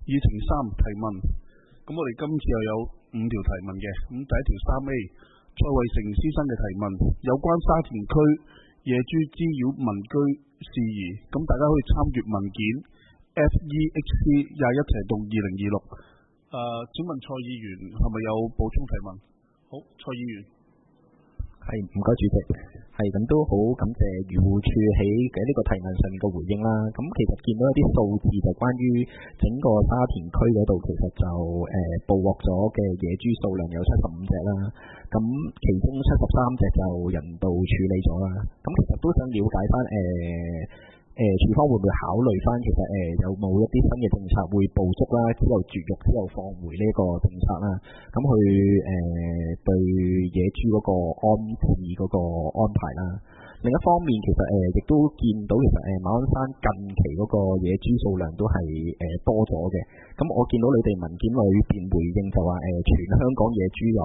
議程3提問。咁我哋今次又有5條提問嘅。咁第一條3A，蔡慧成先生嘅提問，有關沙田區野豬滋擾民居事宜，咁大家可以參閱文件 FEXC21/2026。請問蔡議員係咪有補充提問？好，蔡議員。 係，唔該主席。係咁都好感謝漁護署喺嘅呢個提問上面嘅回應啦。咁其實見到一啲數字就關於整個沙田區嗰度，其實就捕獲咗嘅野豬數量有75隻啦。咁其中73隻就人道處理咗啦。咁其實都想了解翻署方會唔會考慮翻其實有冇一啲新嘅政策會捕捉啦，之後絕育之後放回呢個政策啦，咁去對野豬嗰個安置嗰個安排啦。另一方面其實亦都見到其實馬鞍山近期嗰個野豬數量都係多咗嘅。咁我見到你哋文件裏邊回應就話全香港野豬有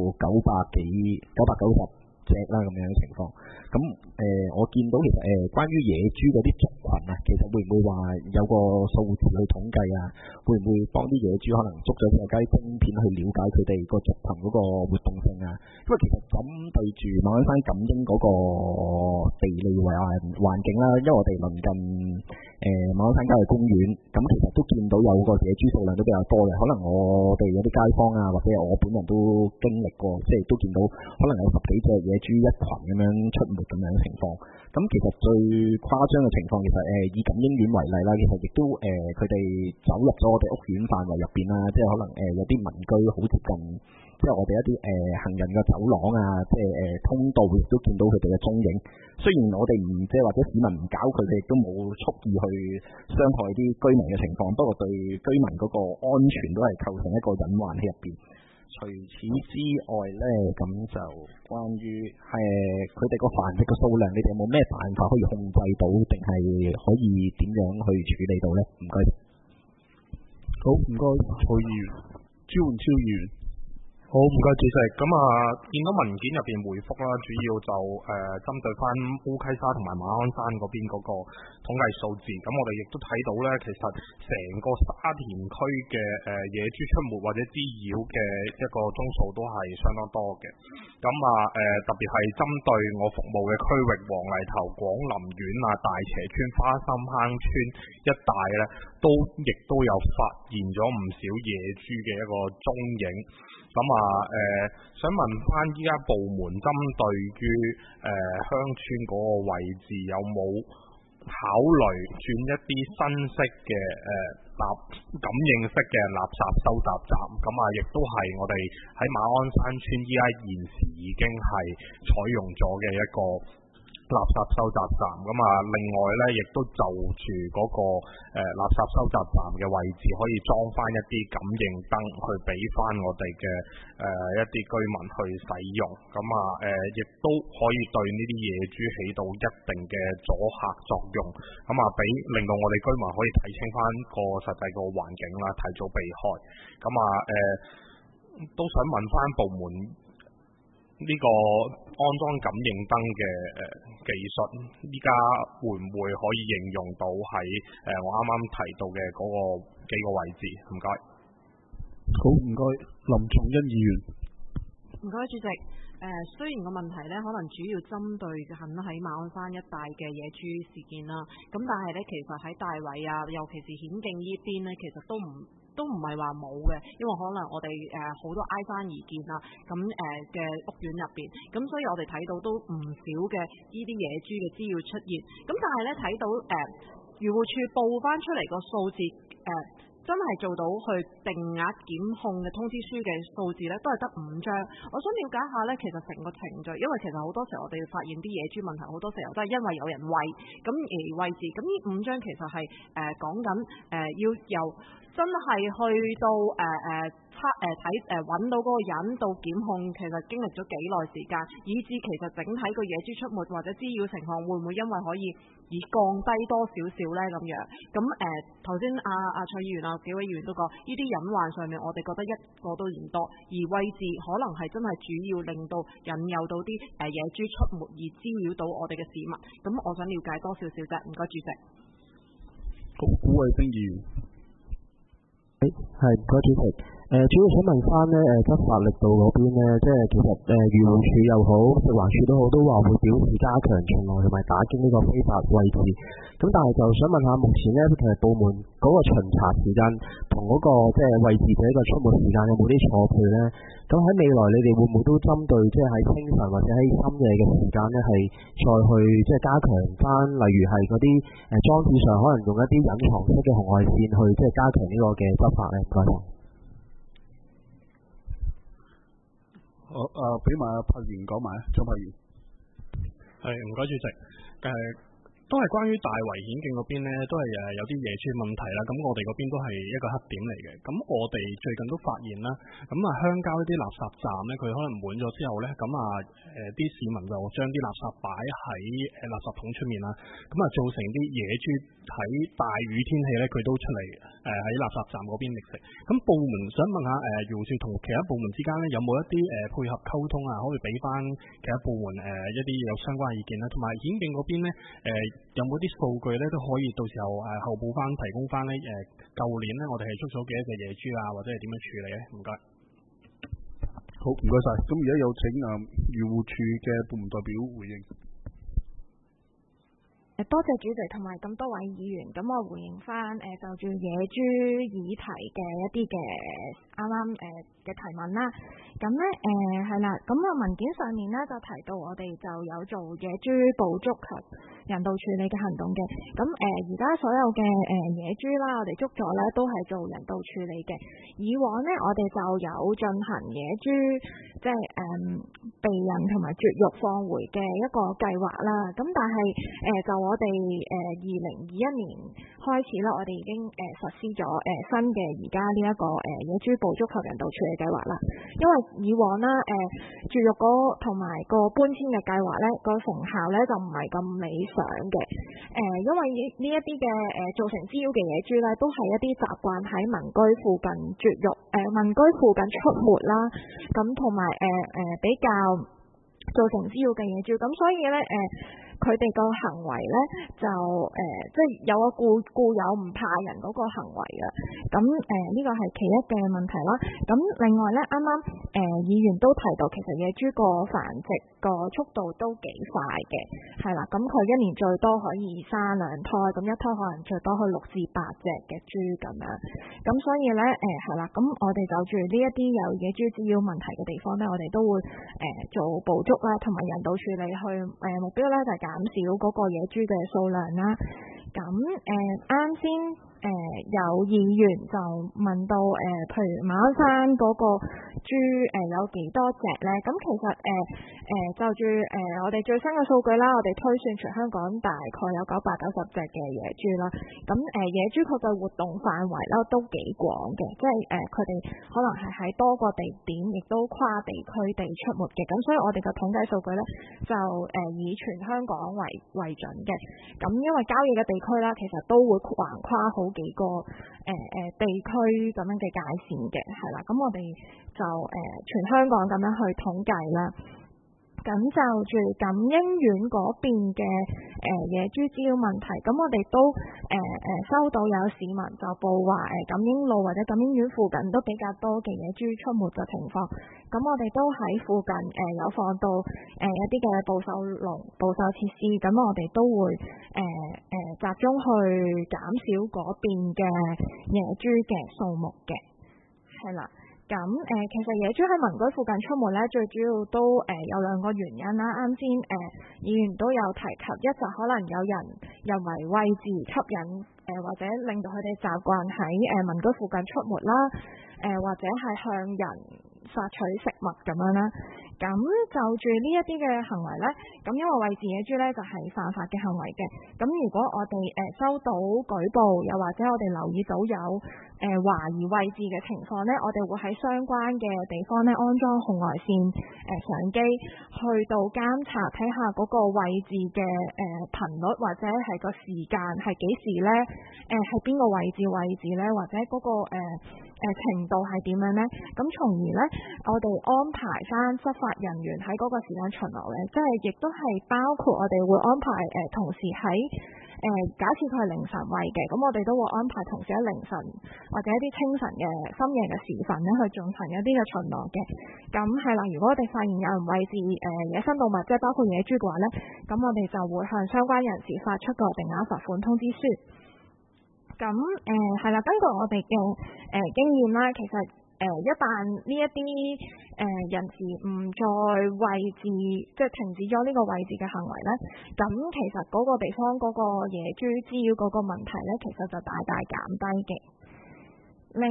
990隻啦咁樣嘅情況。咁我見到其實關於野豬嗰啲族群啊，其實會唔會話有個數字去統計啊？會唔會幫啲野豬可能捉咗隻雞晶片去了解佢哋個族群嗰個活動性啊？因為其實針對住馬鞍山錦英嗰個地理環境啦，因為我哋鄰近馬鞍山郊野公園，咁其實都見到有個野豬數量都比較多嘅。可能我哋有啲街坊啊，或者我本人都經歷過，即係都見到可能有10幾隻野豬一群咁樣出沒咁樣嘅情況。咁其實最誇張嘅情況，其實以錦英苑為例啦，其實亦都佢哋走入咗我哋屋苑範圍入邊啦，即係可能有啲民居好接近，即係我哋一啲行人嘅走廊啊，即係通道亦都見到佢哋嘅蹤影。雖然我哋唔即係或者市民唔搞佢哋，亦都冇蓄意去傷害啲居民嘅情況，不過對居民嗰個安全都係構成一個隱患喺入邊。除此之外呢，咁就關於佢哋個繁殖嘅數量，你哋有冇咩辦法可以控制到，定係可以點樣去處理到呢？唔該。 好，唔該，蔡議員。朱煥超議員。 好，唔該主席。咁見到文件入邊回覆啦，主要就針對翻烏溪沙同埋馬鞍山嗰邊嗰個統計數字。咁我哋亦都睇到呢，其實成個沙田區嘅野豬出沒或者滋擾嘅一個宗數都係相當多嘅。咁特別係針對我服務嘅區域，黃泥頭、廣林苑大斜村、花心坑村一帶呢，亦都有發現咗唔少野豬嘅一個蹤影。咁想問翻依家部門針對於鄉村嗰個位置有冇考慮轉一啲新式嘅感應式嘅垃圾收集站？咁亦都係我哋喺馬鞍山村依家現時已經係採用咗嘅一個垃圾收集站。另外呢，亦都就住嗰個垃圾收集站嘅位置，可以裝翻一啲感應燈去俾翻我哋嘅一啲居民去使用。亦都可以對呢啲野豬起到一定嘅阻嚇作用。令到我哋居民可以睇清翻個實際個環境啦，提早避開。都想問翻部門呢個安裝感應燈嘅技術，依家會唔會可以應用到喺我啱啱提到嘅嗰個幾個位置？唔該。 好，唔該，林頌欣議員。 唔該，主席。雖然個問題呢可能主要針對緊喺馬鞍山一帶嘅野豬事件啦，咁但係呢，其實喺大圍啊，尤其是顯徑呢邊呢，其實都唔係話冇嘅，因為可能我哋好多挨山而建啦，咁嘅屋苑入邊，咁所以我哋睇到都唔少嘅呢啲野豬嘅滋擾出現。咁但係呢，睇到漁護署報翻出嚟個數字真係做到去定額檢控嘅通知書嘅數字呢，都係得5張。我想了解下呢，其實成個程序，因為其實好多時候我哋發現啲野豬問題，好多時候都係因為有人餵，咁而餵飼。咁呢5張其實係講緊要由真係去到揾到嗰個人到檢控，其實經歷咗幾耐時間，以至其實整體個野豬出沒或者滋擾情況會唔會因為可以而降低多少少呢？咁樣？咁頭先蔡議員幾位議員都講，呢啲隱患上面我哋覺得一個都嫌多，而位置可能係真係主要令到引誘到啲野豬出沒而滋擾到我哋嘅市民。咁我想了解多少少啫，唔該主席。 好，古慧冰議員。 係唔該主席。主要想問翻呢執法力度嗰邊呢，即係其實漁護署又好，食環署都好，都話會表示加強巡邏同埋打擊呢個非法位置。咁但係就想問下，目前呢其實部門嗰個巡查時間同嗰個即係位置者嘅出沒時間有冇啲錯配呢？咁喺未來你哋會唔會都針對即係喺清晨或者喺深夜嘅時間呢，係再去即係加強翻，例如係嗰啲裝置上可能用一啲隱藏式嘅紅外線去即係加強呢個嘅執法呢？唔該。 好，俾埋柏賢講埋，張柏賢。 係唔該主席，都係關於大圍顯徑嗰邊呢，都係有啲野豬問題啦。咁我哋嗰邊都係一個黑點嚟嘅。咁我哋最近都發現啦，咁啊鄉郊啲垃圾站呢，佢可能滿咗之後呢，咁啊啲市民就將啲垃圾擺喺垃圾桶出面啦，咁啊造成啲野豬喺大雨天氣呢，佢都出嚟喺垃圾站嗰邊覓食。咁部門想問下漁護署同其他部門之間呢，有冇一啲配合溝通啊，可以俾翻其他部門一啲有相關意見啦，同埋顯徑嗰邊呢。有冇啲數據咧都可以到時候後補翻提供翻咧？舊年咧我哋係捉咗幾多隻野豬啊，或者係點樣處理咧？唔該。 好，唔該晒。咁而家有請漁護署嘅部門代表回應。 多謝主席同埋咁多位議員，咁我回應翻就住野豬議題嘅一啲嘅啱啱嘅提問啦。咁咧係啦，咁啊文件上面咧就提到我哋就有做野豬捕捉及人道處理嘅行動嘅。咁而家所有嘅野豬啦，我哋捉咗咧都係做人道處理嘅。以往咧我哋就有進行野豬即係避孕同埋絕育放回嘅一個計劃啦。咁但係就我哋2021年開始啦，我哋已經實施咗新嘅而家呢一個野豬捕捉及人道處理計劃啦。因為以往啦絕育同埋個搬遷嘅計劃咧個成效咧就唔係咁理想嘅。因為呢一啲嘅造成滋擾嘅野豬咧都係一啲習慣喺民居附近絕育民居附近出沒啦，咁同埋比較造成滋擾嘅野豬，咁所以咧佢哋個行為咧就即係有個固有唔怕人嗰個行為嘅。咁呢個係其一嘅問題啦。咁另外咧啱啱議員都提到，其實野豬個繁殖個速度都幾快嘅，係啦。咁佢一年最多可以生2胎，咁一胎可能最多去6至8隻嘅豬咁樣。咁所以咧係啦，咁我哋就住呢一啲有野豬滋擾問題嘅地方咧，我哋都會做捕捉啦，同埋人道處理去目標咧就係減少嗰個野豬嘅數量啦。咁啱先有議員就問到譬如馬鞍山嗰個豬有幾多隻咧？咁其實就住我哋最新嘅數據啦，我哋推算全香港大概有990隻嘅野豬啦。咁野豬佢嘅活動範圍啦都幾廣嘅，即係佢哋可能係喺多個地點，亦都跨地區地出沒嘅。咁所以我哋嘅統計數據咧就以全香港為準嘅。咁因為郊野嘅地區啦，其實都會橫跨好幾個地區咁樣嘅界線嘅，係啦。咁我哋就全香港咁樣去統計啦。咁就住錦英苑嗰邊嘅野豬滋擾問題，咁我哋都收到有市民就報話錦英路或者錦英苑附近都比較多嘅野豬出沒嘅情況。咁我哋都喺附近有放到一啲嘅捕獸籠、捕獸設施，咁我哋都會集中去減少嗰邊嘅野豬嘅數目嘅，係啦。咁其實野豬喺民居附近出沒咧，最主要都有2個原因啦。啱先議員都有提及，一就可能有人為位置吸引或者令到佢哋習慣喺民居附近出沒啦，或者係向人索取食物咁樣啦。咁就住呢一啲嘅行為咧，咁因為餵飼野豬咧就係犯法嘅行為嘅。咁如果我哋收到舉報，又或者我哋留意到有懷疑餵飼嘅情況咧，我哋會喺相關嘅地方咧安裝紅外線相機，去到監察睇下嗰個餵飼嘅頻率或者係個時間係幾時咧？係邊個位置餵飼咧？或者嗰個程度係點樣咧？咁從而咧，我哋安排翻執法人員喺嗰個時間巡邏咧，即係亦都係包括我哋會安排同事喺假設佢係凌晨位嘅，咁我哋都會安排同事喺凌晨或者一啲清晨嘅深夜嘅時分咧去進行一啲嘅巡邏嘅。咁係啦，如果我哋發現有人餵飼野生動物，即係包括野豬嘅話咧，咁我哋就會向相關人士發出個定額罰款通知書。咁係啦，根據我哋嘅經驗啦，其實一旦呢一啲人士唔再餵飼，即係停止咗呢個餵飼嘅行為咧，咁其實嗰個地方嗰個野豬滋擾嗰個問題咧，其實就大大減低嘅。另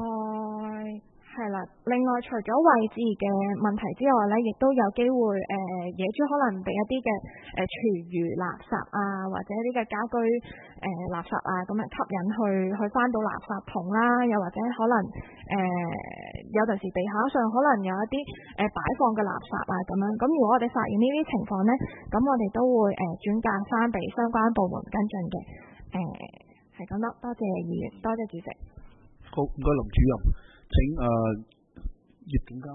外除咗餵飼嘅問題之外咧，亦都有機會野豬可能被一啲嘅廚餘垃圾啊，或者一啲嘅家居垃圾啊，咁吸引去翻到垃圾桶啦，又或者可能有陣時地下上可能有一啲擺放嘅垃圾啊咁樣。咁如果我哋發現呢啲情況咧，咁我哋都會轉介翻俾相關部門跟進嘅。係咁啦，多謝議員，多謝主席。 好，唔該林主任。請葉總監。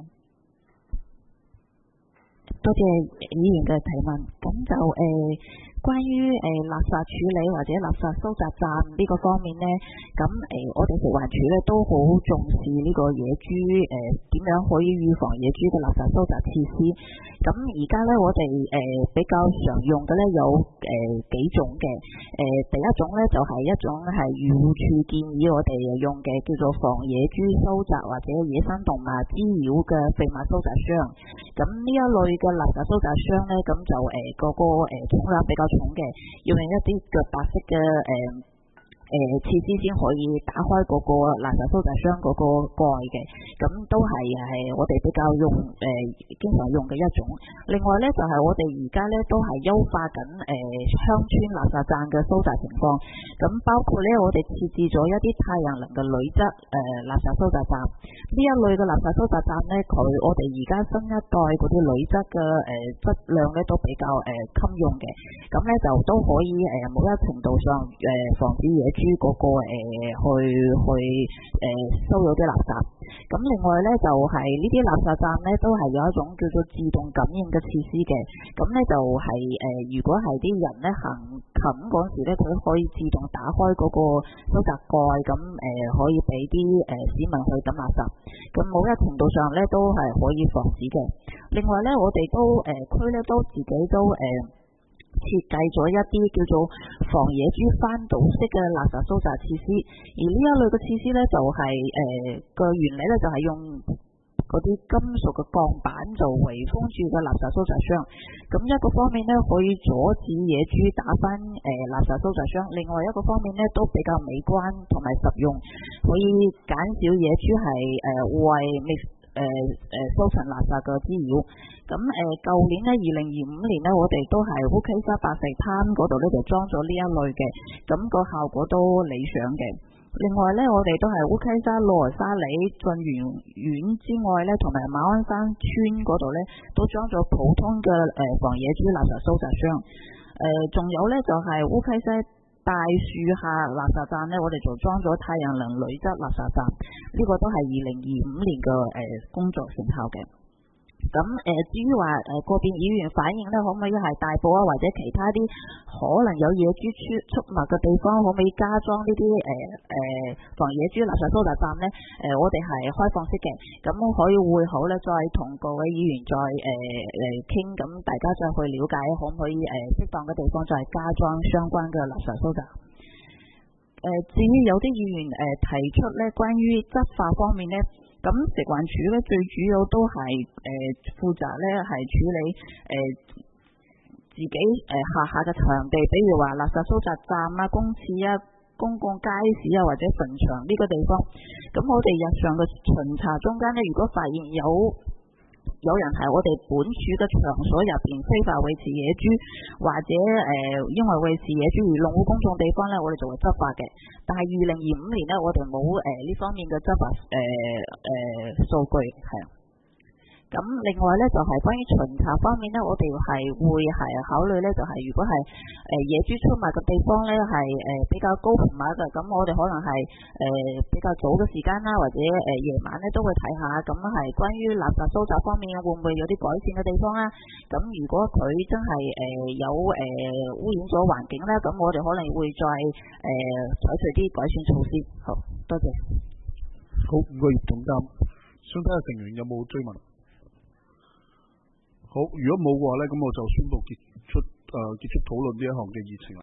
多謝議員嘅提問。咁就關於垃圾處理或者垃圾收集站呢個方面呢，咁我哋食環署呢都好重視呢個野豬點樣可以預防野豬嘅垃圾收集設施。咁而家呢，我哋比較常用嘅呢有幾種嘅。第一種呢就係一種係漁護署建議我哋用嘅叫做防野豬收集或者野生動物滋擾嘅廢物收集箱。咁呢一類嘅垃圾收集箱呢，咁就個重量比較重嘅，要用一啲腳白色嘅設施先可以打開嗰個垃圾收集箱嗰個蓋嘅，咁都係我哋比較經常用嘅一種。另外呢，就係我哋而家呢都係優化緊鄉村垃圾站嘅收集情況，咁包括呢，我哋設置咗一啲太陽能嘅鋁質垃圾收集站。呢一類嘅垃圾收集站呢，我哋而家新一代嗰啲鋁質嘅質量呢都比較襟用嘅，咁呢就都可以某一程度上防止野豬嗰個去收咗啲垃圾。咁另外呢，就係呢啲垃圾站呢都係有一種叫做自動感應嘅設施嘅，咁呢就係如果係啲人呢行近嗰時呢，佢可以自動打開嗰個收集蓋，咁可以俾啲市民去抌垃圾。咁某一程度上呢都係可以防止嘅。另外呢，我哋都區呢都自己都設計咗一啲叫做防野豬翻倒式嘅垃圾收集設施，而呢一類嘅設施呢，就係個原理呢，就係用嗰啲金屬嘅鋼板就圍封住個垃圾收集箱。咁一個方面呢，可以阻止野豬打翻垃圾收集箱，另外一個方面呢，都比較美觀同埋實用，可以減少野豬係為收塵垃圾嘅滋擾。咁舊年呢，2025年呢，我哋都係烏溪沙白石灘嗰度呢就裝咗呢一類嘅，咁個效果都理想嘅。另外呢，我哋都係烏溪沙羅沙里進園苑之外呢，同埋馬鞍山村嗰度呢，都裝咗普通嘅防野豬垃圾收集箱。仲有呢，就係烏溪沙大樹下垃圾站呢，我哋就裝咗太陽能鋁質垃圾站，呢個都係2025年嘅工作成效嘅。咁至於話個別議員反映呢，可唔可以係大埔啊，或者其他啲可能有野豬出沒嘅地方，可唔可以加裝呢啲防野豬垃圾收集站呢？我哋係開放式嘅，咁可以會後呢，再同各位議員再傾，咁大家再去了解可唔可以適當嘅地方再加裝相關嘅垃圾收集。至於有啲議員提出呢，關於執法方面呢，咁食環署咧最主要都係負責咧係處理自己轄下嘅場地，比如話垃圾收集站啊、公廁啊、公共街市啊或者墳場呢個地方。咁我哋日常嘅巡查中間咧，如果發現有人喺我哋本署嘅場所入邊非法餵飼野豬，或者因為餵飼野豬而弄污公眾地方呢，我哋就會執法嘅。但係2025年呢，我哋冇呢方面嘅執法數據係。咁咁另外咧就係關於巡查方面咧，我哋係會考慮咧，就係如果係野豬出沒嘅地方咧係比較高頻密嘅，咁我哋可能係比較早嘅時間啦，或者夜晚咧都會睇下，咁係關於垃圾收集方面會唔會有啲改善嘅地方啦？咁如果佢真係有污染咗環境咧，咁我哋可能會再採取啲改善措施。好，多謝。 好，唔該葉總監，想睇下成員有冇追問。好，如果冇嘅話咧，咁我就宣布結束討論呢一項嘅議程啦。